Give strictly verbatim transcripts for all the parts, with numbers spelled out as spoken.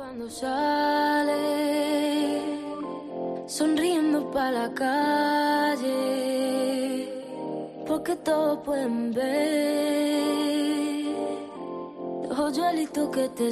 Cuando sale, sonriendo para la calle, porque todos pueden ver los hoyuelitos que te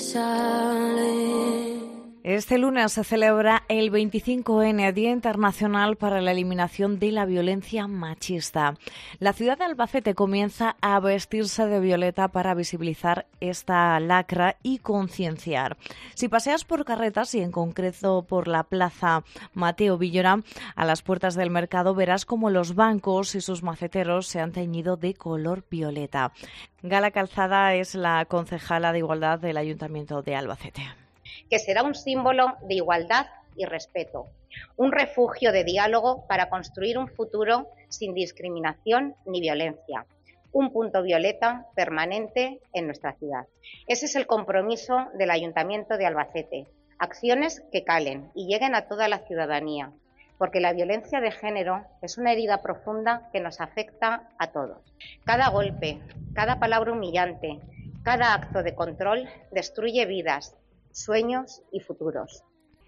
salen. Este lunes se celebra el veinticinco ene, Día Internacional para la Eliminación de la Violencia Machista. La ciudad de Albacete comienza a vestirse de violeta para visibilizar esta lacra y concienciar. Si paseas por Carretas y en concreto por la Plaza Mateo Villora, a las puertas del mercado verás como los bancos y sus maceteros se han teñido de color violeta. Gala Calzada es la concejala de Igualdad del Ayuntamiento de Albacete. Que será un símbolo de igualdad y respeto, un refugio de diálogo para construir un futuro sin discriminación ni violencia, un punto violeta permanente en nuestra ciudad. Ese es el compromiso del Ayuntamiento de Albacete, acciones que calen y lleguen a toda la ciudadanía, porque la violencia de género es una herida profunda que nos afecta a todos. Cada golpe, cada palabra humillante, cada acto de control destruye vidas, sueños y futuros.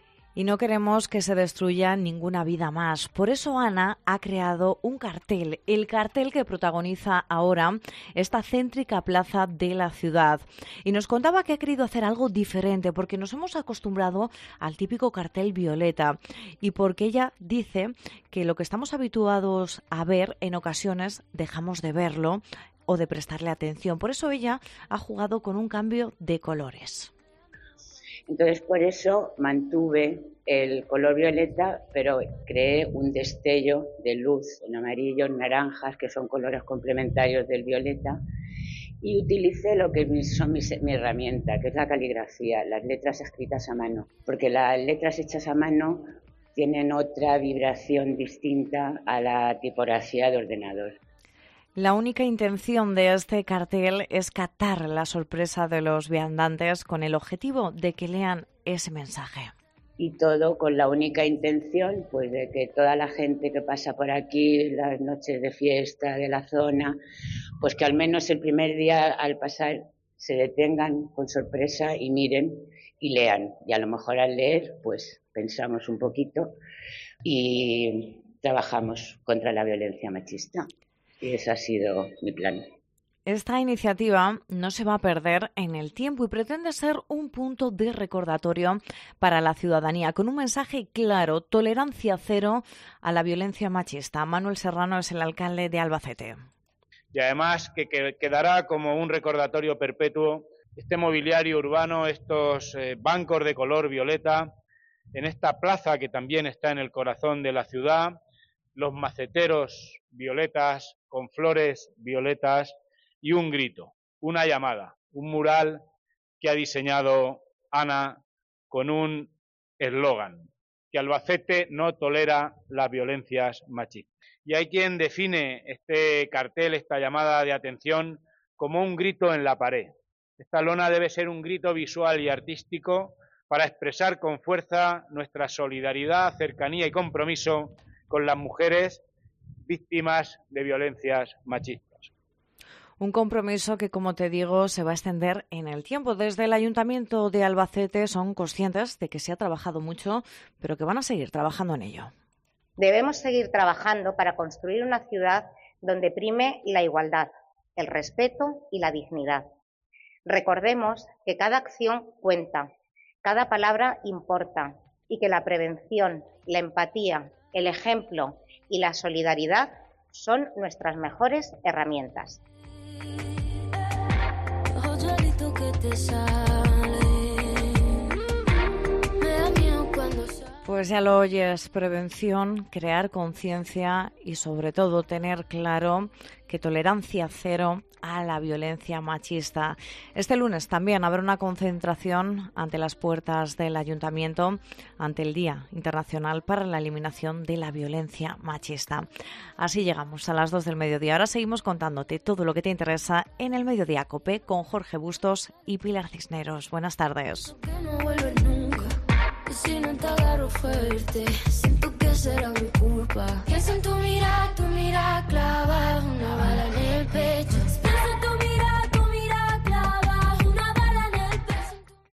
Y no queremos que se destruya ninguna vida más. Por eso Ana ha creado un cartel, el cartel que protagoniza ahora esta céntrica plaza de la ciudad. Y nos contaba que ha querido hacer algo diferente porque nos hemos acostumbrado al típico cartel violeta y porque ella dice que lo que estamos habituados a ver en ocasiones dejamos de verlo o de prestarle atención. Por eso ella ha jugado con un cambio de colores. Entonces, por eso mantuve el color violeta, pero creé un destello de luz en amarillo, en naranjas, que son colores complementarios del violeta, y utilicé lo que son mis, mi herramienta, que es la caligrafía, las letras escritas a mano, porque las letras hechas a mano tienen otra vibración distinta a la tipografía de ordenador. La única intención de este cartel es captar la sorpresa de los viandantes con el objetivo de que lean ese mensaje. Y todo con la única intención pues de que toda la gente que pasa por aquí, las noches de fiesta de la zona, pues que al menos el primer día al pasar se detengan con sorpresa y miren y lean. Y a lo mejor al leer pues pensamos un poquito y trabajamos contra la violencia machista. Y ese ha sido mi plan. Esta iniciativa no se va a perder en el tiempo y pretende ser un punto de recordatorio para la ciudadanía, con un mensaje claro: tolerancia cero a la violencia machista. Manuel Serrano es el alcalde de Albacete. Y además que, que quedará como un recordatorio perpetuo este mobiliario urbano, estos eh, bancos de color violeta, en esta plaza que también está en el corazón de la ciudad, los maceteros violetas con flores violetas y un grito, una llamada, un mural que ha diseñado Ana con un eslogan, que Albacete no tolera las violencias machistas. Y hay quien define este cartel, esta llamada de atención, como un grito en la pared. Esta lona debe ser un grito visual y artístico para expresar con fuerza nuestra solidaridad, cercanía y compromiso con las mujeres víctimas de violencias machistas. Un compromiso que, como te digo, se va a extender en el tiempo. Desde el Ayuntamiento de Albacete son conscientes de que se ha trabajado mucho, pero que van a seguir trabajando en ello. Debemos seguir trabajando para construir una ciudad donde prime la igualdad, el respeto y la dignidad. Recordemos que cada acción cuenta, cada palabra importa y que la prevención, la empatía, el ejemplo y la solidaridad son nuestras mejores herramientas. Pues ya lo oyes, prevención, crear conciencia y sobre todo tener claro que tolerancia cero a la violencia machista. Este lunes también habrá una concentración ante las puertas del Ayuntamiento ante el Día Internacional para la Eliminación de la Violencia Machista. Así llegamos a las dos del mediodía. Ahora seguimos contándote todo lo que te interesa en el Mediodía COPE con Jorge Bustos y Pilar Cisneros. Buenas tardes. Si no te agarro fuerte, siento que será mi culpa. Pienso en tu mirada, tu mirada clava una bala en el pecho.